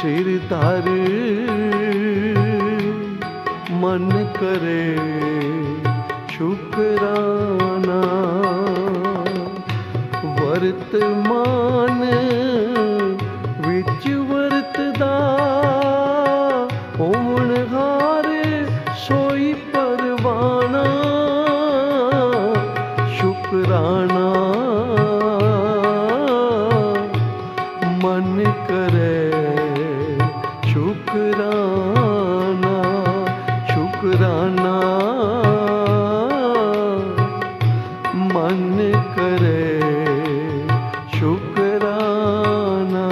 सिर धर मन करे शुकराना। वर्तमान विच वरतदा होवनहार सोई परवाना। शुकराना मन करे शुकराना। शुकराना मन करे शुकराना।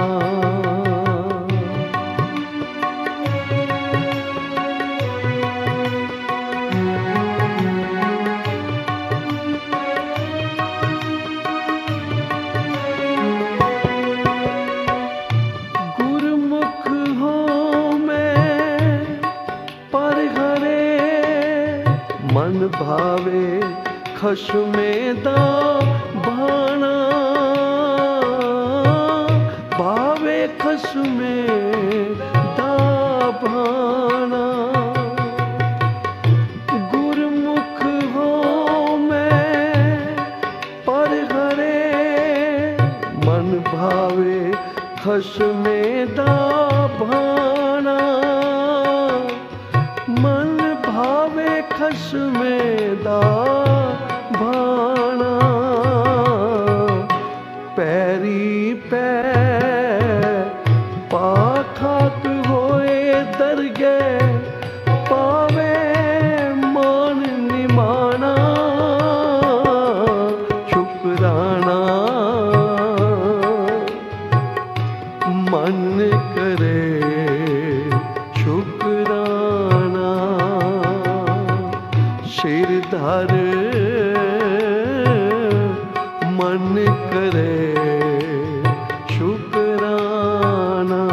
गुरमुख हो मैं पर हरे मन भावे खसमे दा भाना। भावे खसमे दा भाना। गुरमुख हो मैं पर हरे मन भावे खसमे दा भाना। मन भावे खसमे दा भाना। पैरी पै पाखाक होए दरगे पावे मान निमाना। शुकराना मन करे शुकराना। सिर धर मन करे शुकराना।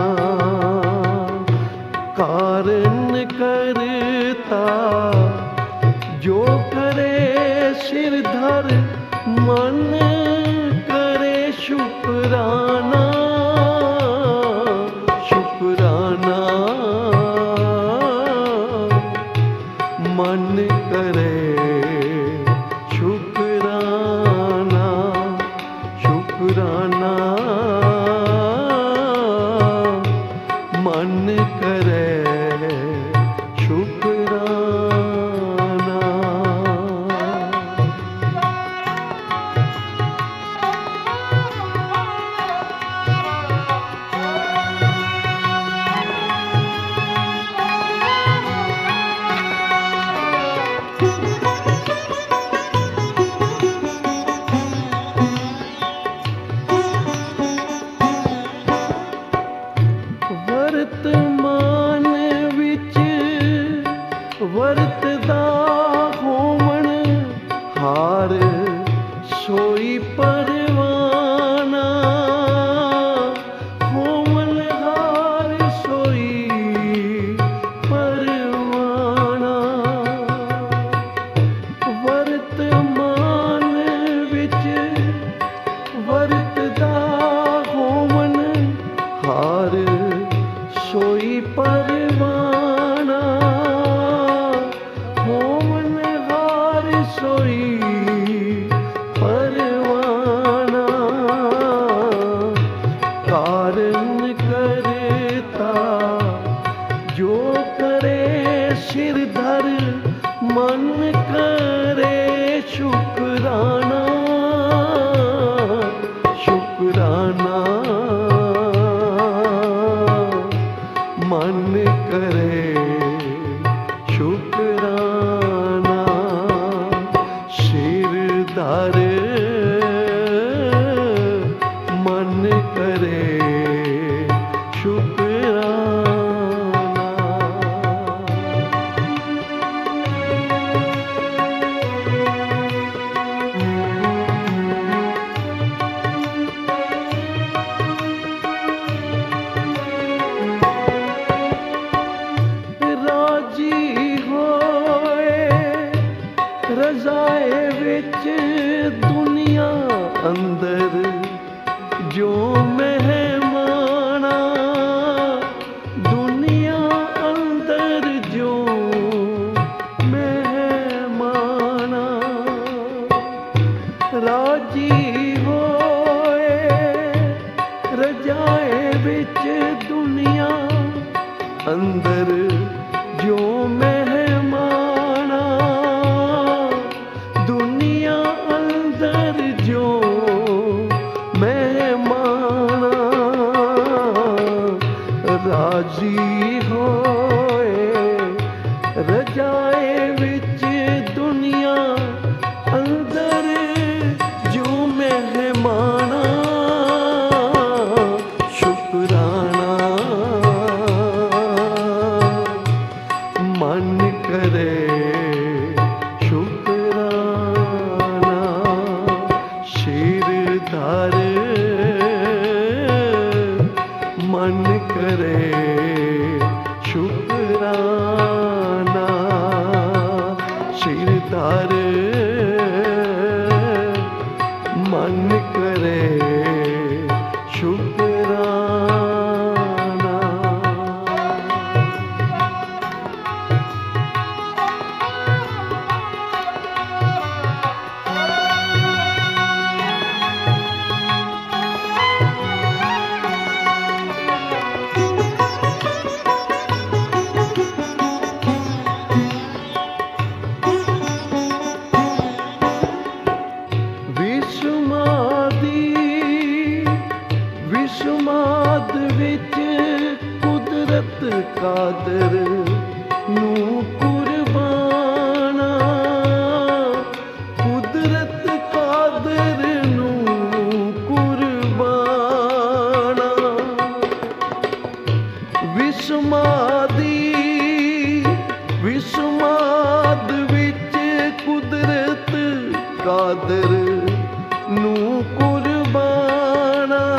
कारण करता जो करे सिर धर मन करे शुकराना। शुकराना मन करे शुकराना। शुकराना मन करे शुकराना। वर्तमान विच वरतदा होवण हार सोई परवाना। होवण हार सोई परवाना। वर्तमान विच वरतदा होवण हार सोई परवाना। होवन हार सोई परवाना। कारण करता जो करे सिर धर मन करे शुकराना। शुकराना मन करे शुकराना। सिर धर मन करे शुकराना। रज़ाए विच दुनिया अंदर जो मेहमाना अंदर जो मेहमाना, दुनिया अंदर जो मेहमाना, राजी होए रजाए विच दुनिया अंदर जो मेहमाना, शुकराना मन करे शुकराना, सिरदार मन करे शुकराना, सिरदार मन करे शुकराना। विस्माद विच कुदरत कादर नू कुर्बाना, कुदरत कादर नू कुर्बाना, विस्माद विच कुदरत कादर नू कुर्बाना,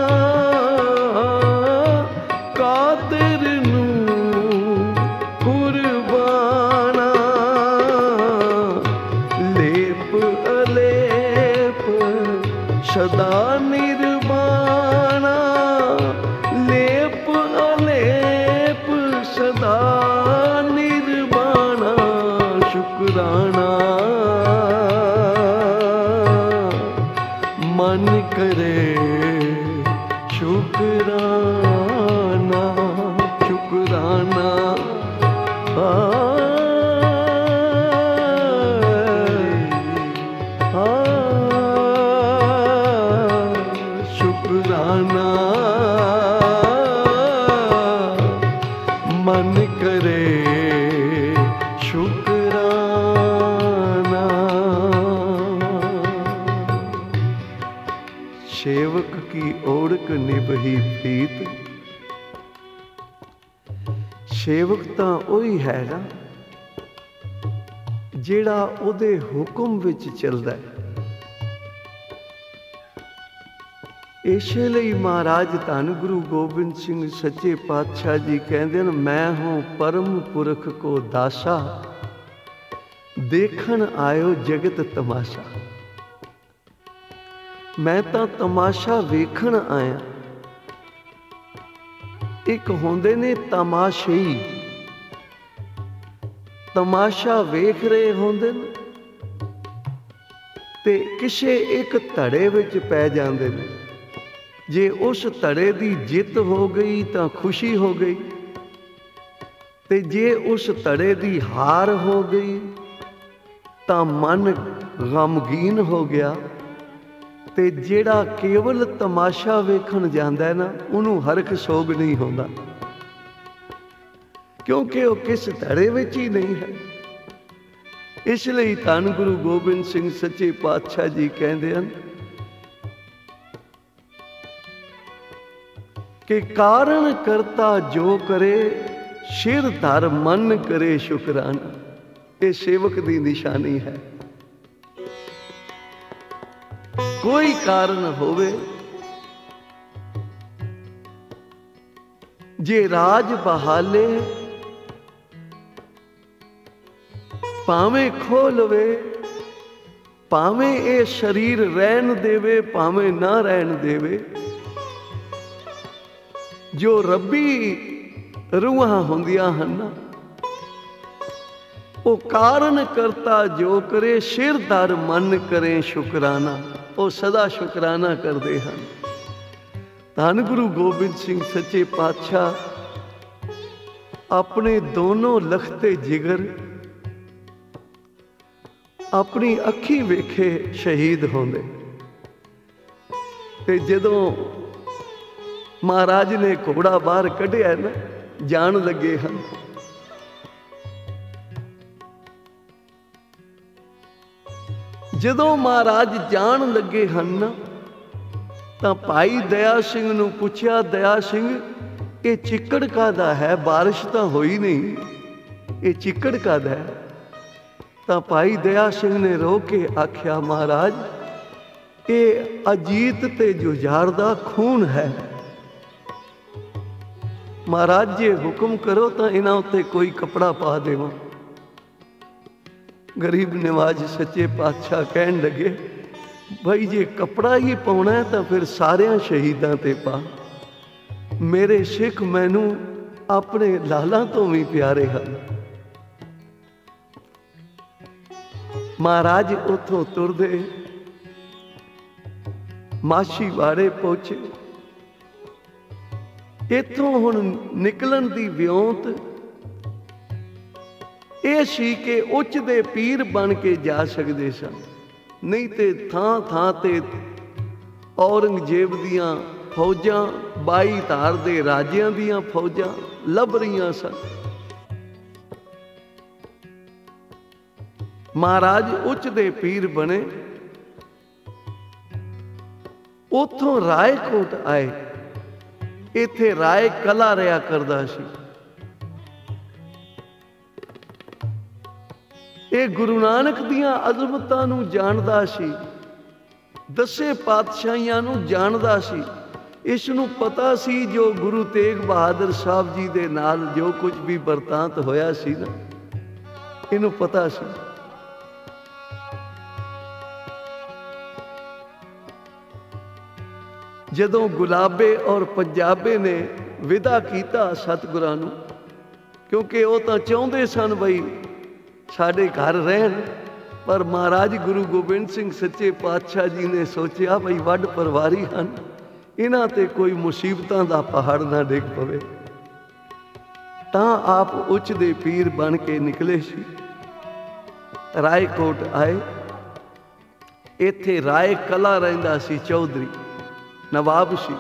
कादर नू कुर्बाना, लेप अलेप सदा निर्वाणा, लेप अलेप सदा निर्वाणा, शुकराना मन करे शुकराना, शुकराना शुकराना मन करे शुकराना। सेवक की ओढ़क निभही प्रीत, सेवक तां ओही है ना ਜਿਹੜਾ ਉਹਦੇ ਹੁਕਮ ਵਿੱਚ ਚੱਲਦਾ ਹੈ। ਇਸੇ ਲਈ ਮਹਾਰਾਜ ਧੰਨ ਗੁਰੂ ਗੋਬਿੰਦ ਸਿੰਘ ਸੱਚੇ ਪਾਤਸ਼ਾਹ ਜੀ ਕਹਿੰਦੇ ਨੇ, ਮੈਂ ਹੂੰ ਪਰਮ ਪੁਰਖ ਕੋ ਦਾਸਾ, ਦੇਖਣ ਆਇਓ ਜਗਤ ਤਮਾਸ਼ਾ। ਮੈਂ ਤਾਂ ਤਮਾਸ਼ਾ ਵੇਖਣ ਆਇਆ। ਇੱਕ ਹੁੰਦੇ ਨੇ ਤਮਾਸ਼ਈ, ਤਮਾਸ਼ਾ ਵੇਖ ਰਹੇ ਹੁੰਦੇ ਨੇ ਤੇ ਕਿਸੇ ਇੱਕ ਧੜੇ ਵਿੱਚ ਪੈ ਜਾਂਦੇ ਨੇ। ਜੇ ਉਸ ਧੜੇ ਦੀ ਜਿੱਤ ਹੋ ਗਈ ਤਾਂ ਖੁਸ਼ੀ ਹੋ ਗਈ, ਤੇ ਜੇ ਉਸ ਧੜੇ ਦੀ ਹਾਰ ਹੋ ਗਈ ਤਾਂ ਮਨ ਗਮਗੀਨ ਹੋ ਗਿਆ। ਤੇ ਜਿਹੜਾ ਕੇਵਲ ਤਮਾਸ਼ਾ ਵੇਖਣ ਜਾਂਦਾ ਨਾ, ਉਹਨੂੰ ਹਰਖ ਸੋਗ ਨਹੀਂ ਹੁੰਦਾ, ਕਿਉਂਕਿ ਉਹ ਕਿਸ ਧੜੇ ਵਿੱਚ ਹੀ ਨਹੀਂ ਹੈ। ਇਸ ਲਈ ਧੰਨ ਗੁਰੂ ਗੋਬਿੰਦ ਸਿੰਘ ਸੱਚੇ ਪਾਤਸ਼ਾਹ ਜੀ ਕਹਿੰਦੇ ਹਨ ਕਿ ਕਾਰਨ ਕਰਤਾ ਜੋ ਕਰੇ, ਸਿਰ ਧਰ ਮਨ ਕਰੇ ਸ਼ੁਕਰਾਨਾ। ਇਹ ਸੇਵਕ ਦੀ ਨਿਸ਼ਾਨੀ ਹੈ। ਕੋਈ ਕਾਰਨ ਹੋਵੇ, ਜੇ ਰਾਜ ਬਹਾਲੇ ਭਾਵੇਂ ਖੋਹ ਲਵੇ, ਭਾਵੇਂ ਇਹ ਸਰੀਰ ਰਹਿਣ ਦੇਵੇ, ਭਾਵੇਂ ਨਾ ਰਹਿਣ ਦੇਵੇ, ਜੋ ਰੱਬੀ ਰੂਹਾਂ ਹੁੰਦੀਆਂ ਹਨ, ਉਹ ਕਾਰਨ ਕਰਤਾ ਜੋ ਕਰੇ, ਸਿਰ ਧਰ ਮਨ ਕਰੇ ਸ਼ੁਕਰਾਨਾ। ਉਹ ਸਦਾ ਸ਼ੁਕਰਾਨਾ ਕਰਦੇ ਹਨ। ਧੰਨ ਗੁਰੂ ਗੋਬਿੰਦ ਸਿੰਘ ਸੱਚੇ ਪਾਤਸ਼ਾਹ ਆਪਣੇ ਦੋਨੋਂ ਲਖਤੇ ਜਿਗਰ ਆਪਣੀ ਅੱਖੀਂ ਵੇਖੇ ਸ਼ਹੀਦ ਹੁੰਦੇ। ਤੇ ਜਦੋਂ ਮਹਾਰਾਜ ਨੇ ਘੋੜਾ ਬਾਹਰ ਕੱਢਿਆ ਨਾ, ਜਾਣ ਲੱਗੇ ਹਨ, ਜਦੋਂ ਮਹਾਰਾਜ ਜਾਣ ਲੱਗੇ ਹਨ ਤਾਂ ਭਾਈ ਦਇਆ ਸਿੰਘ ਨੂੰ ਪੁੱਛਿਆ, ਦਇਆ ਸਿੰਘ ਇਹ ਚਿੱਕੜ ਕਾਹਦਾ ਹੈ? ਬਾਰਿਸ਼ ਤਾਂ ਹੋਈ ਨਹੀਂ, ਇਹ ਚਿੱਕੜ ਕਾਹਦਾ ਹੈ? ਤਾਂ ਭਾਈ ਦਇਆ ਸਿੰਘ ਨੇ ਰੋ ਕੇ ਆਖਿਆ, ਮਹਾਰਾਜ ਇਹ ਅਜੀਤ ਤੇ ਜੁਝਾਰ ਦਾ ਖੂਨ ਹੈ। ਮਹਾਰਾਜ ਜੇ ਹੁਕਮ ਕਰੋ ਤਾਂ ਇਹਨਾਂ ਉੱਤੇ ਕੋਈ ਕੱਪੜਾ ਪਾ ਦੇਵਾਂ। ਗਰੀਬ ਨਿਵਾਜ ਸੱਚੇ ਪਾਤਸ਼ਾਹ ਕਹਿਣ ਲੱਗੇ, ਭਾਈ ਜੇ ਕੱਪੜਾ ਹੀ ਪਾਉਣਾ ਤਾਂ ਫਿਰ ਸਾਰਿਆਂ ਸ਼ਹੀਦਾਂ ਤੇ ਪਾ। ਮੇਰੇ ਸਿੱਖ ਮੈਨੂੰ ਆਪਣੇ ਲਾਲਾਂ ਤੋਂ ਵੀ ਪਿਆਰੇ ਹਨ। ਮਹਾਰਾਜ ਉੱਥੋਂ ਤੁਰਦੇ ਮਾਛੀਵਾੜੇ ਪਹੁੰਚੇ। ਇੱਥੋਂ ਹੁਣ ਨਿਕਲਣ ਦੀ ਵਿਉਂਤ ਇਹ ਸੀ ਕਿ ਉੱਚ ਦੇ ਪੀਰ ਬਣ ਕੇ ਜਾ ਸਕਦੇ ਸਨ, ਨਹੀਂ ਤੇ ਥਾਂ ਥਾਂ ਤੇ ਔਰੰਗਜ਼ੇਬ ਦੀਆਂ ਫੌਜਾਂ, 22 ਧਾਰ ਦੇ ਰਾਜਿਆਂ ਦੀਆਂ ਫੌਜਾਂ ਲੱਭ ਰਹੀਆਂ ਸਨ। ਮਹਾਰਾਜ ਉੱਚ ਦੇ ਪੀਰ ਬਣੇ। ਉੱਥੋਂ ਰਾਏਕੋਟ ਆਏ। ਇੱਥੇ ਰਾਏ ਕਲਾ ਰਿਹਾ ਕਰਦਾ ਸੀ। ਇਹ ਗੁਰੂ ਨਾਨਕ ਦੀਆਂ ਅਜ਼ਮਤਾਂ ਨੂੰ ਜਾਣਦਾ ਸੀ, 10 ਪਾਤਸ਼ਾਹੀਆਂ ਨੂੰ ਜਾਣਦਾ ਸੀ। ਇਸ ਨੂੰ ਪਤਾ ਸੀ ਜੋ ਗੁਰੂ ਤੇਗ ਬਹਾਦਰ ਸਾਹਿਬ ਜੀ ਦੇ ਨਾਲ ਜੋ ਕੁਝ ਵੀ ਵਰਤਾਂਤ ਹੋਇਆ ਸੀ ਨਾ, ਇਹਨੂੰ ਪਤਾ ਸੀ। ਜਦੋਂ ਗੁਲਾਬੇ ਔਰ ਪੰਜਾਬੇ ਨੇ ਵਿਦਾ ਕੀਤਾ ਸਤਿਗੁਰਾਂ ਨੂੰ, ਕਿਉਂਕਿ ਉਹ ਤਾਂ ਚਾਹੁੰਦੇ ਸਨ ਬਈ ਸਾਡੇ ਘਰ ਰਹਿਣ, ਪਰ ਮਹਾਰਾਜ ਗੁਰੂ ਗੋਬਿੰਦ ਸਿੰਘ ਸੱਚੇ ਪਾਤਸ਼ਾਹ ਜੀ ਨੇ ਸੋਚਿਆ ਬਈ ਵੱਡ ਪਰਿਵਾਰੀ ਹਨ, ਇਹਨਾਂ ਤੇ ਕੋਈ ਮੁਸੀਬਤਾਂ ਦਾ ਪਹਾੜ ਨਾ ਡਿੱਗ ਪਵੇ। ਤਾਂ ਆਪ ਉੱਚ ਦੇ ਪੀਰ ਬਣ ਕੇ ਨਿਕਲੇ ਸੀ। ਰਾਏਕੋਟ ਆਏ। ਇੱਥੇ ਰਾਏ ਕਲਾ ਰਹਿੰਦਾ ਸੀ, ਚੌਧਰੀ ਨਵਾਬ ਸੀ।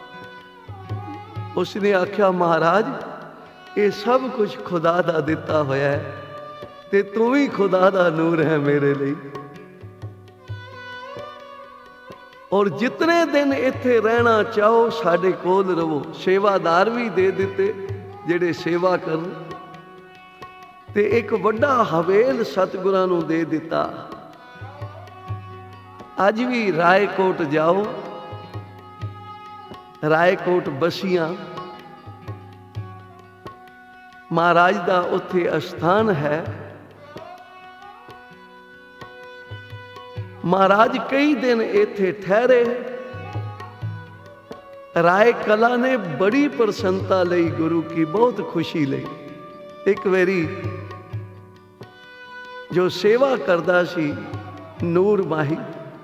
ਉਸਨੇ ਆਖਿਆ, ਮਹਾਰਾਜ ਇਹ ਸਭ ਕੁਝ ਖੁਦਾ ਦਾ ਦਿੱਤਾ ਹੋਇਆ ਹੈ ਤੇ ਤੂੰ ਵੀ ਖੁਦਾ ਦਾ ਨੂਰ ਹੈ ਮੇਰੇ ਲਈ। ਔਰ ਜਿਤਨੇ ਦਿਨ ਇੱਥੇ ਰਹਿਣਾ ਚਾਹੋ ਸਾਡੇ ਕੋਲ ਰਹੋ। ਸੇਵਾਦਾਰ ਵੀ ਦੇ ਦਿੱਤੇ ਜਿਹੜੇ ਸੇਵਾ ਕਰਨ, ਤੇ ਇੱਕ ਵੱਡਾ ਹਵੇਲ ਸਤਿਗੁਰਾਂ ਨੂੰ ਦੇ ਦਿੱਤਾ। ਅੱਜ ਵੀ ਰਾਏਕੋਟ ਜਾਓ, ਰਾਏਕੋਟ ਬਸੀਆਂ ਮਹਾਰਾਜ ਦਾ ਉੱਥੇ ਅਸਥਾਨ ਹੈ। ਮਹਾਰਾਜ ਕਈ ਦਿਨ ਇੱਥੇ ਠਹਿਰੇ। ਰਾਏ ਕਲਾ ਨੇ ਬੜੀ ਪ੍ਰਸੰਨਤਾ ਲਈ, ਗੁਰੂ ਕੀ ਬਹੁਤ ਖੁਸ਼ੀ ਲਈ। ਇੱਕ ਵਾਰੀ ਜੋ ਸੇਵਾ ਕਰਦਾ ਸੀ ਨੂਰ ਮਾਹੀ,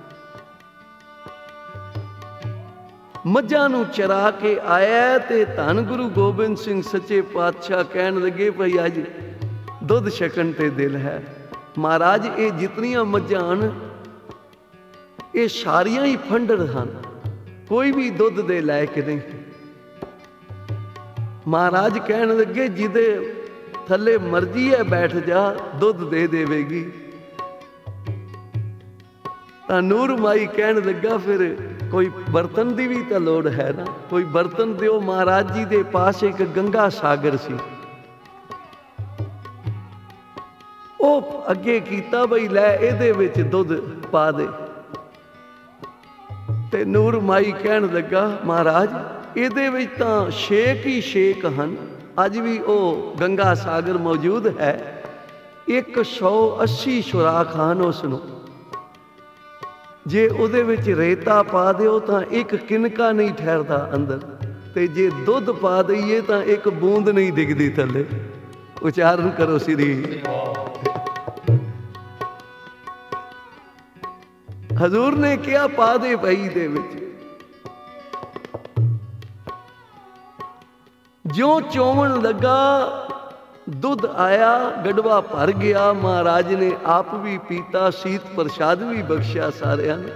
ਮੱਝਾਂ ਨੂੰ ਚਰਾ ਕੇ ਆਇਆ ਤੇ ਧੰਨ ਗੁਰੂ ਗੋਬਿੰਦ ਸਿੰਘ ਸੱਚੇ ਪਾਤਸ਼ਾਹ ਕਹਿਣ ਲੱਗੇ, ਭਈ ਅੱਜ ਦੁੱਧ ਛਕਣ ਤੇ ਦਿਲ ਹੈ। ਮਹਾਰਾਜ ਇਹ ਜਿਤਨੀਆਂ ਮੱਝਾਂ ਹਨ ਇਹ ਸਾਰੀਆਂ ਹੀ ਫੰਡਰ ਹਨ, ਕੋਈ ਵੀ ਦੁੱਧ ਦੇ ਲਾਇਕ ਨਹੀਂ। ਮਹਾਰਾਜ ਕਹਿਣ ਲੱਗੇ, ਜਿਹਦੇ ਥੱਲੇ ਮਰਜ਼ੀ ਹੈ ਬੈਠ ਜਾ, ਦੁੱਧ ਦੇ ਦੇਵੇਗੀ। ਤਾਂ ਨੂਰ ਮਾਈ ਕਹਿਣ ਲੱਗਾ, ਫਿਰ ਕੋਈ ਬਰਤਨ ਦੀ ਵੀ ਤਾਂ ਲੋੜ ਹੈ ਨਾ, ਕੋਈ ਬਰਤਨ ਦਿਓ। ਮਹਾਰਾਜ ਜੀ ਦੇ ਪਾਸ ਇੱਕ ਗੰਗਾ ਸਾਗਰ ਸੀ। ਉਹ ਅੱਗੇ ਕੀਤਾ, ਬਈ ਲੈ ਇਹਦੇ ਵਿੱਚ ਦੁੱਧ ਪਾ ਦੇ। ਤੇ ਨੂਰ ਮਾਈ ਕਹਿਣ ਲੱਗਾ, ਮਹਾਰਾਜ ਇਹਦੇ ਵਿੱਚ ਤਾਂ ਛੇਕ ਹੀ ਛੇਕ ਹਨ। ਅੱਜ ਵੀ ਉਹ ਗੰਗਾ ਸਾਗਰ ਮੌਜੂਦ ਹੈ। 180 ਸੁਰਾਖ ਹਨ ਉਸ ਨੂੰ। ਜੇ ਉਹਦੇ ਵਿੱਚ ਰੇਤਾ ਪਾ ਦਿਓ ਤਾਂ ਇੱਕ ਕਿਨਕਾ ਨਹੀਂ ਠਹਿਰਦਾ ਅੰਦਰ, ਤੇ ਜੇ ਦੁੱਧ ਪਾ ਦਈਏ ਤਾਂ ਇੱਕ ਬੂੰਦ ਨਹੀਂ ਡਿੱਗਦੀ ਥੱਲੇ। ਉਚਾਰਨ ਕਰੋ ਸ੍ਰੀ। ਹਜ਼ੂਰ ਨੇ ਕਿਹਾ, ਪਾ ਦੇ ਭਾਈ ਦੇ ਵਿੱਚ। ਜਿਉਂ ਚੋਵਣ ਲੱਗਾ ਦੁੱਧ ਆਇਆ, ਗੜਵਾ ਭਰ ਗਿਆ। ਮਹਾਰਾਜ ਨੇ ਆਪ ਵੀ ਪੀਤਾ, ਸੀਤ ਪ੍ਰਸ਼ਾਦ ਵੀ ਬਖਸ਼ਿਆ ਸਾਰਿਆਂ ਨੂੰ।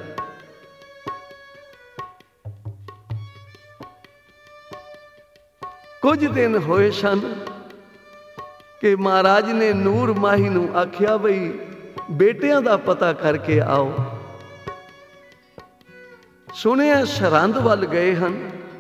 ਕੁਝ ਦਿਨ ਹੋਏ ਸਨ ਕਿ ਮਹਾਰਾਜ ਨੇ ਨੂਰ ਮਾਹੀ ਨੂੰ ਆਖਿਆ, ਬਈ ਬੇਟਿਆਂ ਦਾ ਪਤਾ ਕਰਕੇ ਆਓ। ਸੁਣਿਆ ਸਰਹੰਦ ਵੱਲ ਗਏ ਹਨ,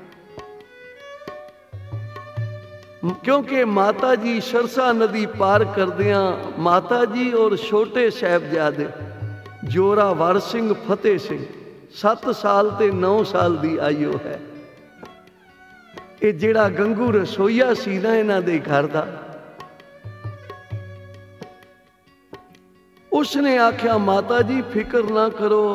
ਕਿਉਂਕਿ ਮਾਤਾ ਜੀ ਸਰਸਾ ਨਦੀ ਪਾਰ ਕਰਦਿਆਂ ਮਾਤਾ ਜੀ ਔਰ ਛੋਟੇ ਸਾਹਿਬਜ਼ਾਦੇ ਜੋਰਾਵਰ ਸਿੰਘ, ਫਤਿਹ ਸਿੰਘ 7 ਸਾਲ ਤੇ 9 ਸਾਲ ਦੀ ਆਯੂ ਹੈ। ਇਹ ਜਿਹੜਾ ਗੰਗੂ ਰਸੋਈਆ ਸੀ ਨਾ ਇਹਨਾਂ ਦੇ ਘਰ ਦਾ, ਉਸਨੇ ਆਖਿਆ, ਮਾਤਾ ਜੀ ਫਿਕਰ ਨਾ ਕਰੋ,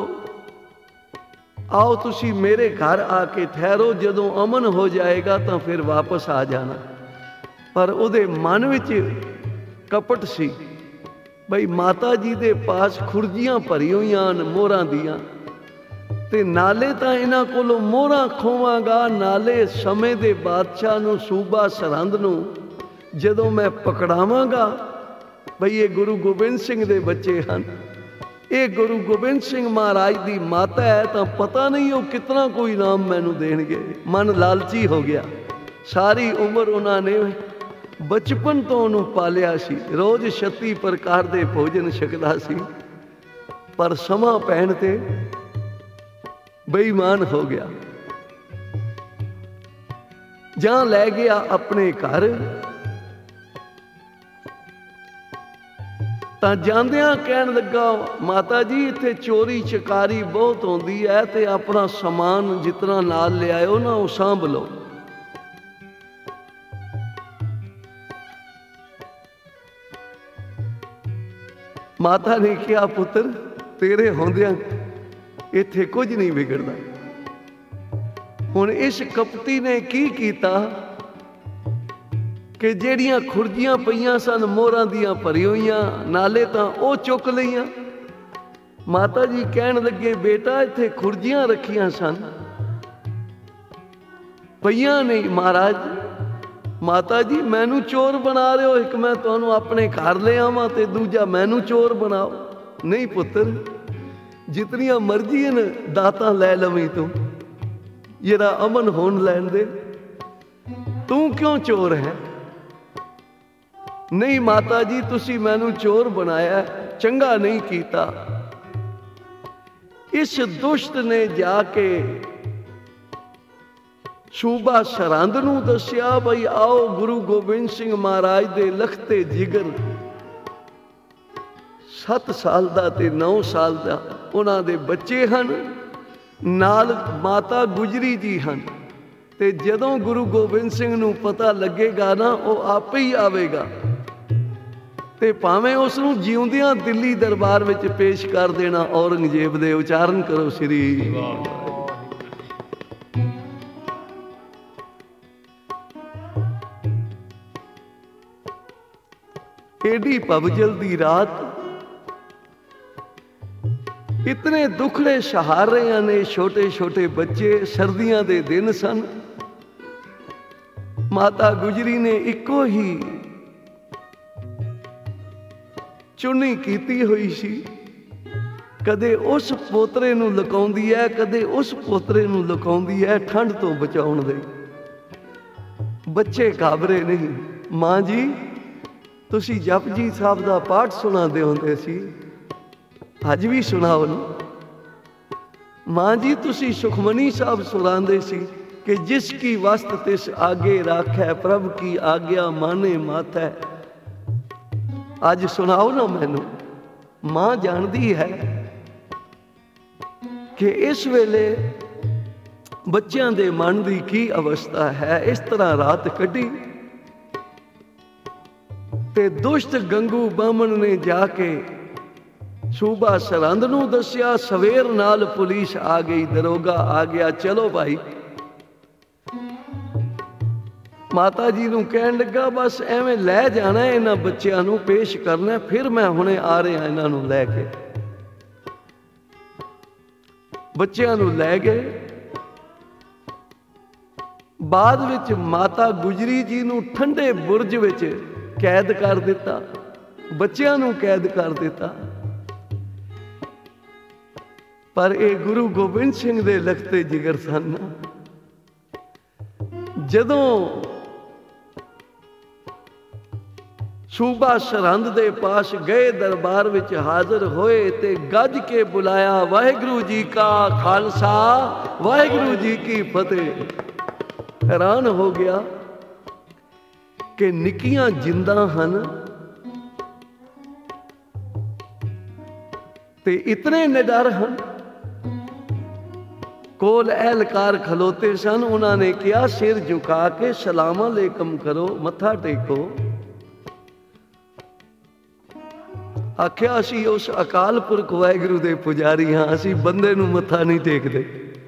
ਆਓ ਤੁਸੀਂ ਮੇਰੇ ਘਰ ਆ ਕੇ ਠਹਿਰੋ, ਜਦੋਂ ਅਮਨ ਹੋ ਜਾਏਗਾ ਤਾਂ ਫਿਰ ਵਾਪਸ ਆ ਜਾਣਾ। ਪਰ ਉਹਦੇ ਮਨ ਵਿੱਚ ਕਪਟ ਸੀ, ਬਈ ਮਾਤਾ ਜੀ ਦੇ ਪਾਸ ਖੁਰਜੀਆਂ ਭਰੀ ਹੋਈਆਂ ਹਨ ਮੋਹਰਾਂ ਦੀਆਂ, ਤੇ ਨਾਲੇ ਤਾਂ ਇਹਨਾਂ ਕੋਲੋਂ ਮੋਹਰਾਂ ਖੋਵਾਂਗਾ, ਨਾਲੇ ਸਮੇਂ ਦੇ ਬਾਦਸ਼ਾਹ ਨੂੰ, ਸੂਬਾ ਸਰਹੰਦ ਨੂੰ ਜਦੋਂ ਮੈਂ ਪਕੜਾਵਾਂਗਾ, ਬਈ ਇਹ ਗੁਰੂ ਗੋਬਿੰਦ ਸਿੰਘ ਦੇ ਬੱਚੇ ਹਨ, ਇਹ ਗੁਰੂ ਗੋਬਿੰਦ ਸਿੰਘ ਮਹਾਰਾਜ ਦੀ ਮਾਤਾ ਹੈ, ਤਾਂ ਪਤਾ ਨਹੀਂ ਉਹ ਕਿਤਨਾ ਕੋਈ ਇਨਾਮ ਮੈਨੂੰ ਦੇਣਗੇ। ਮਨ ਲਾਲਚੀ ਹੋ ਗਿਆ। ਸਾਰੀ ਉਮਰ ਉਹਨਾਂ ਨੇ ਬਚਪਨ ਤੋਂ ਉਹਨੂੰ ਪਾਲਿਆ ਸੀ, ਰੋਜ਼ 36 ਪ੍ਰਕਾਰ ਦੇ ਭੋਜਨ ਛਕਦਾ ਸੀ, ਪਰ ਸਮਾਂ ਪੈਣ ਤੇ ਬੇਈਮਾਨ ਹੋ ਗਿਆ। ਜਾਂ ਲੈ ਗਿਆ ਆਪਣੇ ਘਰ, ਤਾਂ ਜਾਂਦਿਆਂ ਕਹਿਣ ਲੱਗਾ, ਮਾਤਾ ਜੀ ਇੱਥੇ ਚੋਰੀ ਚਕਾਰੀ ਬਹੁਤ ਹੁੰਦੀ ਹੈ, ਤੇ ਆਪਣਾ ਸਮਾਨ ਜਿਤਨਾ ਨਾਲ ਲਿਆਇਓ ਨਾ ਉਹ ਸਾਂਭ ਲਓ। ਮਾਤਾ ਨੇ ਕਿਹਾ, ਪੁੱਤਰ ਤੇਰੇ ਹੁੰਦਿਆਂ ਇੱਥੇ ਕੁਝ ਨਹੀਂ ਵਿਗੜਦਾ। ਹੁਣ ਇਸ ਕਪਟੀ ਨੇ ਕੀ ਕੀਤਾ ਕਿ ਜਿਹੜੀਆਂ ਖੁਰਜੀਆਂ ਪਈਆਂ ਸਨ ਮੋਹਰਾਂ ਦੀਆਂ ਭਰੀ ਹੋਈਆਂ, ਨਾਲੇ ਤਾਂ ਉਹ ਚੁੱਕ ਲਈਆਂ। ਮਾਤਾ ਜੀ ਕਹਿਣ ਲੱਗੇ, ਬੇਟਾ ਇੱਥੇ ਖੁਰਜੀਆਂ ਰੱਖੀਆਂ ਸਨ, ਪਈਆਂ ਨਹੀਂ। ਮਹਾਰਾਜ, ਮਾਤਾ ਜੀ ਮੈਨੂੰ ਚੋਰ ਬਣਾ ਰਹੇ ਹੋ, ਇੱਕ ਮੈਂ ਤੁਹਾਨੂੰ ਆਪਣੇ ਘਰ ਲੈ ਆਵਾਂ ਤੇ ਦੂਜਾ ਮੈਨੂੰ ਚੋਰ ਬਣਾਓ। ਨਹੀਂ ਪੁੱਤਰ, ਜਿਤਨੀਆਂ ਮਰਜ਼ੀ ਹਨ ਦਾਤਾਂ ਲੈ ਲਵੀਂ ਤੂੰ, ਜਿਹੜਾ ਅਮਨ ਹੋਣ ਲੈਣ ਦੇ, ਤੂੰ ਕਿਉਂ ਚੋਰ ਹੈ? ਨਹੀਂ ਮਾਤਾ ਜੀ, ਤੁਸੀਂ ਮੈਨੂੰ ਚੋਰ ਬਣਾਇਆ, ਚੰਗਾ ਨਹੀਂ ਕੀਤਾ। ਇਸ ਦੁਸ਼ਟ ਨੇ ਜਾ ਕੇ ਸੂਬਾ ਸਰਹੰਦ ਨੂੰ ਦੱਸਿਆ, ਬਈ ਆਓ ਗੁਰੂ ਗੋਬਿੰਦ ਸਿੰਘ ਮਹਾਰਾਜ ਦੇ ਲਖਤੇ ਜਿਗਰ 7 ਸਾਲ ਦਾ ਤੇ 9 ਸਾਲ ਦਾ ਉਹਨਾਂ ਦੇ ਬੱਚੇ ਹਨ, ਨਾਲ ਮਾਤਾ ਗੁਜਰੀ ਜੀ ਹਨ, ਤੇ ਜਦੋਂ ਗੁਰੂ ਗੋਬਿੰਦ ਸਿੰਘ ਨੂੰ ਪਤਾ ਲੱਗੇਗਾ ਨਾ, ਉਹ ਆਪੇ ਹੀ ਆਵੇਗਾ, ਤੇ ਭਾਵੇਂ ਉਸ ਨੂੰ ਜਿਉਂਦਿਆਂ ਦਿੱਲੀ ਦਰਬਾਰ ਵਿੱਚ ਪੇਸ਼ ਕਰ ਦੇਣਾ ਔਰੰਗਜ਼ੇਬ ਦੇ। ਉਚਾਰਨ ਕਰੋ ਸ੍ਰੀ ਏਡੀ ਭਵਜਲ ਦੀ ਰਾਤ, ਇਤਨੇ ਦੁਖੜੇ ਸਹਾਰ ਰਹੇ ਨੇ ਛੋਟੇ ਛੋਟੇ ਬੱਚੇ। ਸਰਦੀਆਂ ਦੇ ਦਿਨ ਸਨ। ਮਾਤਾ ਗੁਜਰੀ ਨੇ ਇੱਕੋ ਹੀ ਚੁੰਨੀ ਕੀਤੀ ਹੋਈ ਸੀ, ਕਦੇ ਉਸ ਪੋਤਰੇ ਨੂੰ ਲੁਕਾਉਂਦੀ ਹੈ, ਕਦੇ ਉਸ ਪੋਤਰੇ ਨੂੰ ਲੁਕਾਉਂਦੀ ਹੈ, ਠੰਡ ਤੋਂ ਬਚਾਉਣ ਲਈ। ਬੱਚੇ ਘਾਬਰੇ ਨਹੀਂ। ਮਾਂ ਜੀ, ਤੁਸੀਂ ਜਪਜੀ ਸਾਹਿਬ ਦਾ ਪਾਠ ਸੁਣਾਉਂਦੇ ਹੁੰਦੇ ਸੀ, ਅੱਜ ਵੀ ਸੁਣਾਓ ਨਾ। ਮਾਂ ਜੀ, ਤੁਸੀਂ ਸੁਖਮਨੀ ਸਾਹਿਬ ਸੁਣਾਉਂਦੇ ਸੀ ਕਿ ਜਿਸ ਕੀ ਵਸਤ ਤਿਸ ਆਗੇ ਰਾਖੈ, ਪ੍ਰਭ ਕੀ ਆਗਿਆ ਮਾਨੇ ਮਾਥੈ। ਅੱਜ ਸੁਣਾਓ ਨਾ ਮੈਨੂੰ। ਮਾਂ ਜਾਣਦੀ ਹੈ ਕਿ ਇਸ ਵੇਲੇ ਬੱਚਿਆਂ ਦੇ ਮਨ ਦੀ ਕੀ ਅਵਸਥਾ ਹੈ। ਇਸ ਤਰ੍ਹਾਂ ਰਾਤ ਕੱਢੀ ਤੇ ਦੁਸ਼ਟ ਗੰਗੂ ਬਾਹਮਣ ਨੇ ਜਾ ਕੇ ਸੂਬਾ ਸਰਹੰਦ ਨੂੰ ਦੱਸਿਆ। ਸਵੇਰ ਨਾਲ ਪੁਲਿਸ ਆ ਗਈ, ਦਰੋਗਾ ਆ ਗਿਆ, ਚਲੋ ਭਾਈ। ਮਾਤਾ ਜੀ ਨੂੰ ਕਹਿਣ ਲੱਗਾ, ਬਸ ਐਵੇਂ ਲੈ ਜਾਣਾ ਇਹਨਾਂ ਬੱਚਿਆਂ ਨੂੰ, ਪੇਸ਼ ਕਰਨਾ, ਫਿਰ ਮੈਂ ਹੁਣੇ ਆ ਰਿਹਾ ਇਹਨਾਂ ਨੂੰ ਲੈ ਕੇ। ਬੱਚਿਆਂ ਨੂੰ ਲੈ ਗਏ। ਬਾਅਦ ਵਿੱਚ ਮਾਤਾ ਗੁਜਰੀ ਜੀ ਨੂੰ ਠੰਡੇ ਬੁਰਜ ਵਿੱਚ ਕੈਦ ਕਰ ਦਿੱਤਾ, ਬੱਚਿਆਂ ਨੂੰ ਕੈਦ ਕਰ ਦਿੱਤਾ। ਪਰ ਇਹ ਗੁਰੂ ਗੋਬਿੰਦ ਸਿੰਘ ਦੇ ਲਖਤੇ ਜਿਗਰ ਸਨ। ਜਦੋਂ ਸੂਬਾ ਸਰਹੰਦ ਦੇ ਪਾਸ ਗਏ, ਦਰਬਾਰ ਵਿੱਚ ਹਾਜ਼ਰ ਹੋਏ ਤੇ ਗੱਜ ਕੇ ਬੁਲਾਇਆ, ਵਾਹਿਗੁਰੂ ਜੀ ਕਾ ਖਾਲਸਾ, ਵਾਹਿਗੁਰੂ ਜੀ ਕੀ ਫਤਿਹ। ਹੈਰਾਨ ਹੋ ਗਿਆ ਕਿ ਨਿੱਕੀਆਂ ਜਿੰਦਾਂ ਹਨ ਤੇ ਇਤਨੇ ਨਿਡਰ ਹਨ। ਕੋਲ ਅਹਿਲਕਾਰ ਖਲੋਤੇ ਸਨ। ਉਹਨਾਂ ਨੇ ਕਿਹਾ, ਸਿਰ ਝੁਕਾ ਕੇ ਸਲਾਮ ਅਲੈਕਮ ਕਰੋ, ਮੱਥਾ ਟੇਕੋ। ਆਖਿਆ, ਅਸੀਂ ਉਸ ਅਕਾਲ ਪੁਰਖ ਵਾਹਿਗੁਰੂ ਦੇ ਪੁਜਾਰੀ ਹਾਂ, ਅਸੀਂ ਬੰਦੇ ਨੂੰ ਮੱਥਾ ਨਹੀਂ ਟੇਕਦੇ।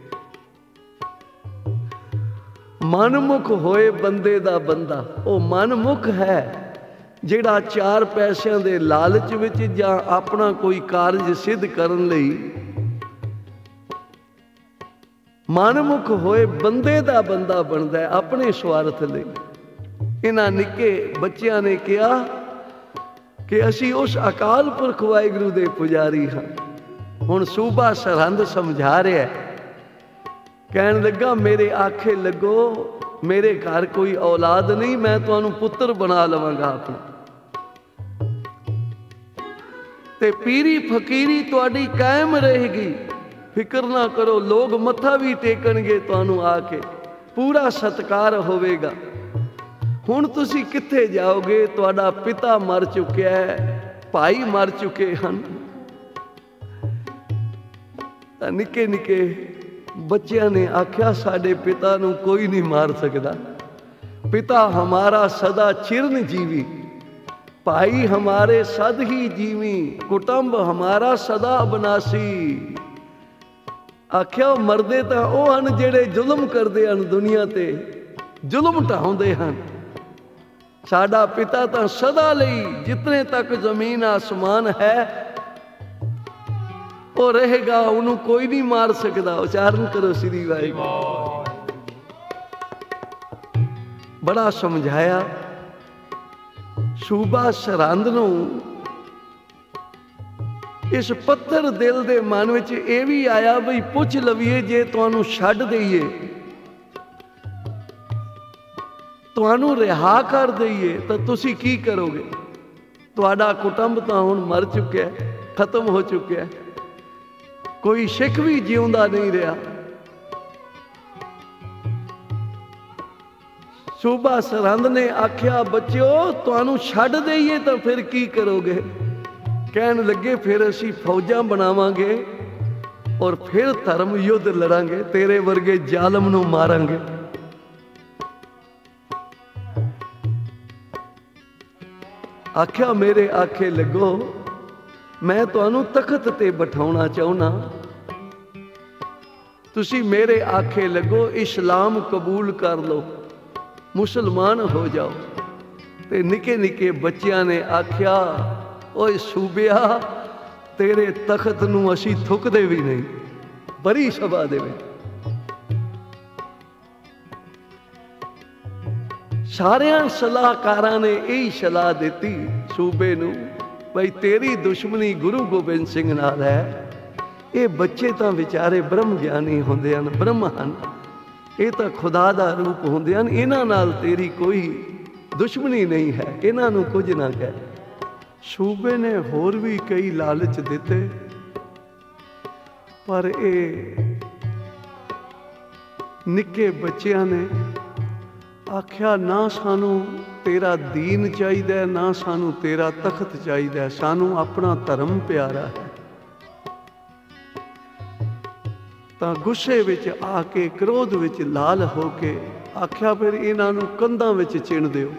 ਮਨਮੁਖ ਹੋਏ ਬੰਦੇ ਦਾ ਬੰਦਾ, ਉਹ ਮਨਮੁਖ ਹੈ ਜਿਹੜਾ 4 ਪੈਸਿਆਂ ਦੇ ਲਾਲਚ ਵਿੱਚ ਜਾਂ ਆਪਣਾ ਕੋਈ ਕਾਰਜ ਸਿੱਧ ਕਰਨ ਲਈ, ਮਨਮੁਖ ਹੋਏ ਬੰਦੇ ਦਾ ਬੰਦਾ ਬਣਦਾ ਹੈ ਆਪਣੇ ਸਵਾਰਥ ਲਈ। ਇਹਨਾਂ ਨਿੱਕੇ ਬੱਚਿਆਂ ਨੇ ਕਿਹਾ ਕਿ ਅਸੀਂ ਉਸ ਅਕਾਲ ਪੁਰਖ ਵਾਹਿਗੁਰੂ ਦੇ ਪੁਜਾਰੀ ਹਾਂ। ਹੁਣ ਸੂਬਾ ਸਰਹੰਦ ਸਮਝਾ ਰਿਹਾ, ਕਹਿਣ ਲੱਗਾ, ਮੇਰੇ ਆਖੇ ਲੱਗੋ, ਮੇਰੇ ਘਰ ਕੋਈ ਔਲਾਦ ਨਹੀਂ, ਮੈਂ ਤੁਹਾਨੂੰ ਪੁੱਤਰ ਬਣਾ ਲਵਾਂਗਾ ਆਪਣਾ, ਤੇ ਪੀਰੀ ਫਕੀਰੀ ਤੁਹਾਡੀ ਕਾਇਮ ਰਹੇਗੀ। ਫਿਕਰ ਨਾ ਕਰੋ, ਲੋਕ ਮੱਥਾ ਵੀ ਟੇਕਣਗੇ ਤੁਹਾਨੂੰ ਆ ਕੇ, ਪੂਰਾ ਸਤਿਕਾਰ ਹੋਵੇਗਾ। ਹੁਣ ਤੁਸੀਂ ਕਿੱਥੇ ਜਾਓਗੇ? ਤੁਹਾਡਾ ਪਿਤਾ ਮਰ ਚੁੱਕਿਆ ਹੈ, ਭਾਈ ਮਰ ਚੁੱਕੇ ਹਨ। ਤਾਂ ਨਿੱਕੇ ਨਿੱਕੇ ਬੱਚਿਆਂ ਨੇ ਆਖਿਆ, ਸਾਡੇ ਪਿਤਾ ਨੂੰ ਕੋਈ ਨਹੀਂ ਮਾਰ ਸਕਦਾ। ਪਿਤਾ ਹਮਾਰਾ ਸਦਾ ਚਿਰਨ ਜੀਵੀ, ਭਾਈ ਹਮਾਰੇ ਸਦ ਹੀ ਜੀਵੀ, ਕੁਟੁੰਬ ਹਮਾਰਾ ਸਦਾ ਅਬਨਾਸੀ। ਆਖਿਆ, ਮਰਦੇ ਤਾਂ ਉਹ ਹਨ ਜਿਹੜੇ ਜ਼ੁਲਮ ਕਰਦੇ ਹਨ, ਦੁਨੀਆ ਤੇ ਜ਼ੁਲਮ ਢਾਉਂਦੇ ਹਨ। ਸਾਡਾ ਪਿਤਾ ਤਾਂ ਸਦਾ ਲਈ, ਜਿਤਨੇ ਤੱਕ ਜ਼ਮੀਨ ਆਸਮਾਨ ਹੈ ਉਹ ਰਹੇਗਾ, ਉਹਨੂੰ ਕੋਈ ਨਹੀਂ ਮਾਰ ਸਕਦਾ। ਉਚਾਰਨ ਕਰੋ ਸ੍ਰੀ ਵਾਹਿਗੁਰੂ। ਬੜਾ ਸਮਝਾਇਆ। ਸੂਬਾ ਸਰਹੰਦ ਨੂੰ ਇਸ ਪੱਥਰ ਦਿਲ ਦੇ ਮਨ ਵਿੱਚ ਇਹ ਵੀ ਆਇਆ, ਬਈ ਪੁੱਛ ਲਵੀਏ, ਜੇ ਤੁਹਾਨੂੰ ਛੱਡ ਦਈਏ, ਤੁਹਾਨੂੰ ਰਿਹਾ ਕਰ ਦਈਏ ਤਾਂ ਤੁਸੀਂ ਕੀ ਕਰੋਗੇ? ਤੁਹਾਡਾ ਕੁਟੁੰਬ ਤਾਂ ਹੁਣ ਮਰ ਚੁੱਕਿਆ, ਖਤਮ ਹੋ ਚੁੱਕਿਆ, ਕੋਈ ਸਿੱਖ ਵੀ ਜਿਉਂਦਾ ਨਹੀਂ ਰਿਹਾ। ਸੂਬਾ ਸਰਹੰਦ ਨੇ ਆਖਿਆ, ਬੱਚਿਓ, ਤੁਹਾਨੂੰ ਛੱਡ ਦਈਏ ਤਾਂ ਫਿਰ ਕੀ ਕਰੋਗੇ? ਕਹਿਣ ਲੱਗੇ, ਫਿਰ ਅਸੀਂ ਫੌਜਾਂ ਬਣਾਵਾਂਗੇ ਔਰ ਫਿਰ ਧਰਮ ਯੁੱਧ ਲੜਾਂਗੇ, ਤੇਰੇ ਵਰਗੇ ਜ਼ਾਲਮ ਨੂੰ ਮਾਰਾਂਗੇ। ਆਖਿਆ, ਮੇਰੇ ਆਖੇ ਲੱਗੋ, ਮੈਂ ਤੁਹਾਨੂੰ ਤਖਤ ਤੇ ਬਿਠਾਉਣਾ ਚਾਹੁੰਦਾ, ਤੁਸੀਂ ਮੇਰੇ ਆਖੇ ਲੱਗੋ, ਇਸਲਾਮ ਕਬੂਲ ਕਰ ਲਓ, ਮੁਸਲਮਾਨ ਹੋ ਜਾਓ। ਤੇ ਨਿੱਕੇ ਨਿੱਕੇ ਬੱਚਿਆਂ ਨੇ ਆਖਿਆ, ਓਏ ਸੂਬਿਆ, ਤੇਰੇ ਤਖਤ ਨੂੰ ਅਸੀਂ ਥੁੱਕਦੇ ਵੀ ਨਹੀਂ। ਬੜੀ ਸਭਾ ਦੇ ਵਿੱਚ ਸਾਰਿਆਂ ਸਲਾਹਕਾਰਾਂ ਨੇ ਇਹੀ ਸਲਾਹ ਦਿੱਤੀ ਸੂਬੇ ਨੂੰ, ਬਈ ਤੇਰੀ ਦੁਸ਼ਮਣੀ ਗੁਰੂ ਗੋਬਿੰਦ ਸਿੰਘ ਨਾਲ ਹੈ। ਇਹ ਬੱਚੇ ਤਾਂ ਵਿਚਾਰੇ ਬ੍ਰਹਮ ਗਿਆਨੀ ਹੁੰਦੇ ਹਨ, ਬ੍ਰਹਮ ਹਨ, ਇਹ ਤਾਂ ਖੁਦਾ ਦਾ ਰੂਪ ਹੁੰਦੇ ਹਨ, ਇਹਨਾਂ ਨਾਲ ਤੇਰੀ ਕੋਈ ਦੁਸ਼ਮਣੀ ਨਹੀਂ ਹੈ, ਇਹਨਾਂ ਨੂੰ ਕੁਝ ਨਾ ਕਹਿ। ਸੂਬੇ ਨੇ ਹੋਰ ਵੀ ਕਈ ਲਾਲਚ ਦਿੱਤੇ, ਪਰ ਇਹ ਨਿੱਕੇ ਬੱਚਿਆਂ ਨੇ ਆਖਿਆ, ਨਾ ਸਾਨੂੰ ਤੇਰਾ ਦੀਨ ਚਾਹੀਦਾ, ਨਾ ਸਾਨੂੰ ਤੇਰਾ ਤਖਤ ਚਾਹੀਦਾ, ਸਾਨੂੰ ਆਪਣਾ ਧਰਮ ਪਿਆਰਾ ਹੈ। ਤਾਂ ਗੁੱਸੇ ਵਿੱਚ ਆ ਕੇ, ਕ੍ਰੋਧ ਵਿੱਚ ਲਾਲ ਹੋ ਕੇ ਆਖਿਆ, ਫਿਰ ਇਹਨਾਂ ਨੂੰ ਕੰਧਾਂ ਵਿੱਚ ਚਿਣ ਦਿਓ।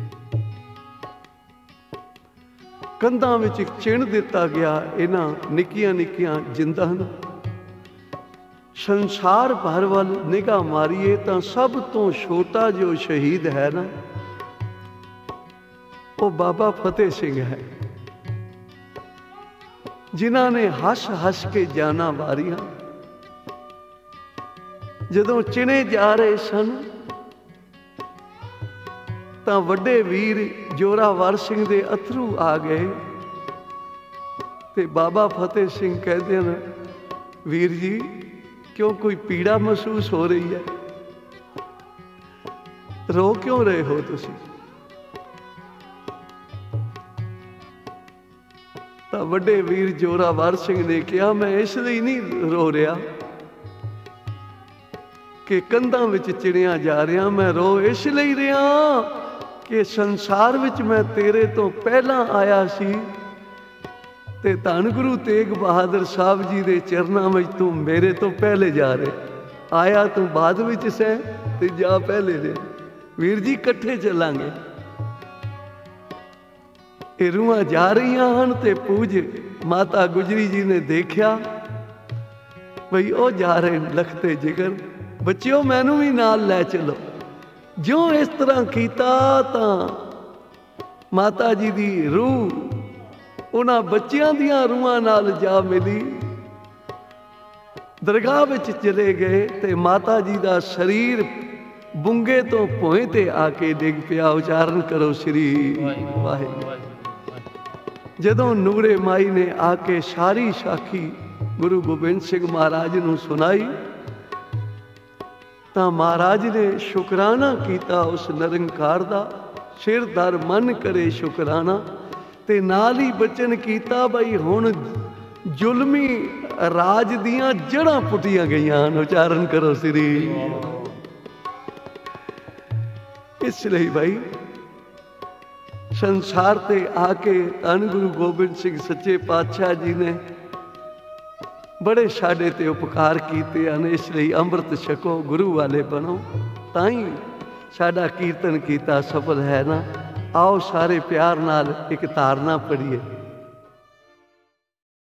ਕੰਧਾਂ ਵਿੱਚ ਚਿਣ ਦਿੱਤਾ ਗਿਆ ਇਹਨਾਂ ਨਿੱਕੀਆਂ ਨਿੱਕੀਆਂ ਜਿੰਦਾਂ ਨੂੰ। ਸੰਸਾਰ ਭਰ ਵੱਲ ਨਿਗਾਹ ਮਾਰੀਏ ਤਾਂ ਸਭ ਤੋਂ ਛੋਟਾ ਜੋ ਸ਼ਹੀਦ ਹੈ ਨਾ, ਉਹ ਬਾਬਾ ਫਤਿਹ ਸਿੰਘ ਹੈ, ਜਿਨ੍ਹਾਂ ਨੇ ਹੱਸ ਹੱਸ ਕੇ ਜਾਨਾਂ ਵਾਰੀਆਂ। ਜਦੋਂ ਚਿਣੇ ਜਾ ਰਹੇ ਸਨ ਤਾਂ ਵੱਡੇ ਵੀਰ ਜੋਰਾਵਰ ਸਿੰਘ ਦੇ ਅਥਰੂ ਆ ਗਏ ਤੇ ਬਾਬਾ ਫਤਿਹ ਸਿੰਘ ਕਹਿੰਦੇ ਨੇ, ਵੀਰ ਜੀ ਕਿਉਂ ਕੋਈ ਪੀੜਾ ਮਹਿਸੂਸ ਹੋ ਰਹੀ ਹੈ? ਰੋ ਕਿਉਂ ਰਹੇ ਹੋ ਤੁਸੀਂ? ਤਾਂ ਵੱਡੇ ਵੀਰ ਜੋਰਾਵਰ ਸਿੰਘ ਨੇ ਕਿਹਾ, ਮੈਂ ਇਸ ਲਈ ਨਹੀਂ ਰੋ ਰਿਹਾ ਕਿ ਕੰਧਾਂ ਵਿੱਚ ਚਿੜੀਆਂ ਜਾ ਰਿਹਾ, ਮੈਂ ਰੋ ਇਸ ਲਈ ਰਿਹਾ ਕਿ ਸੰਸਾਰ ਵਿੱਚ ਮੈਂ ਤੇਰੇ ਤੋਂ ਪਹਿਲਾਂ ਆਇਆ ਸੀ ਤੇ ਧੰਨ ਗੁਰੂ ਤੇਗ ਬਹਾਦਰ ਸਾਹਿਬ ਜੀ ਦੇ ਚਰਨਾਂ ਵਿੱਚ ਤੂੰ ਮੇਰੇ ਤੋਂ ਪਹਿਲੇ ਜਾ ਰਿਹਾ। ਆਇਆ ਤੂੰ ਬਾਅਦ ਵਿੱਚ ਸੈਂ ਤੇ ਜਾ ਪਹਿਲੇ ਦੇ। ਵੀਰ ਜੀ ਇਕੱਠੇ ਚੱਲਾਂਗੇ। ਇਹ ਰੂਹਾਂ ਜਾ ਰਹੀਆਂ ਹਨ ਤੇ ਪੂਜ ਮਾਤਾ ਗੁਜਰੀ ਜੀ ਨੇ ਦੇਖਿਆ ਬਈ ਉਹ ਜਾ ਰਹੇ ਲਖਤੇ ਜਿਗਰ, ਬੱਚਿਓ ਮੈਨੂੰ ਵੀ ਨਾਲ ਲੈ ਚਲੋ। ਜਿਉਂ ਇਸ ਤਰ੍ਹਾਂ ਕੀਤਾ ਤਾਂ ਮਾਤਾ ਜੀ ਦੀ ਰੂਹ ਉਹਨਾਂ ਬੱਚਿਆਂ ਦੀਆਂ ਰੂਹਾਂ ਨਾਲ ਜਾ ਮਿਲੀ। ਦਰਗਾਹ ਵਿੱਚ ਚਲੇ ਗਏ ਤੇ ਮਾਤਾ ਜੀ ਦਾ ਸਰੀਰ ਬੁੰਗੇ ਤੋਂ ਭੋਏ ਤੇ ਆ ਕੇ ਡਿੱਗ ਪਿਆ। ਉਚਾਰਨ ਕਰੋ ਸ੍ਰੀ ਵਾਹਿਗੁਰੂ। ਜਦੋਂ ਨੂਰੇ ਮਾਈ ਨੇ ਆ ਕੇ ਸਾਰੀ ਸਾਖੀ ਗੁਰੂ ਗੋਬਿੰਦ ਸਿੰਘ ਮਹਾਰਾਜ ਨੂੰ ਸੁਣਾਈ ਤਾਂ ਮਹਾਰਾਜ ਨੇ ਸ਼ੁਕਰਾਨਾ ਕੀਤਾ ਉਸ ਨਿਰੰਕਾਰ ਦਾ, ਸਿਰ ਦਰ ਮਨ ਕਰੇ ਸ਼ੁਕਰਾਨਾ। ਤੇ ਨਾਲ ਹੀ ਬਚਨ ਕੀਤਾ ਬਈ ਹੁਣ ਜ਼ੁਲਮੀ ਰਾਜ ਦੀਆਂ ਜੜ੍ਹਾਂ ਪੁੱਟੀਆਂ ਗਈਆਂ ਹਨ। ਉਚਾਰਨ ਕਰੋ ਸ੍ਰੀ। ਇਸ ਲਈ ਭਾਈ ਸੰਸਾਰ ਤੇ ਆ ਕੇ ਧੰਨ ਗੁਰੂ ਗੋਬਿੰਦ ਸਿੰਘ ਸੱਚੇ ਪਾਤਸ਼ਾਹ ਜੀ ਨੇ ਬੜੇ ਸਾਡੇ ਤੇ ਉਪਕਾਰ ਕੀਤੇ ਹਨ। ਇਸ ਲਈ ਅੰਮ੍ਰਿਤ ਛਕੋ, ਗੁਰੂ ਵਾਲੇ ਬਣੋ, ਤਾਂ ਹੀ ਸਾਡਾ ਕੀਰਤਨ ਕੀਤਾ ਸਫਲ ਹੈ ਨਾ। ਆਓ ਸਾਰੇ ਪਿਆਰ ਨਾਲ ਇੱਕ ਧਾਰਨਾ ਪੜ੍ਹੀਏ।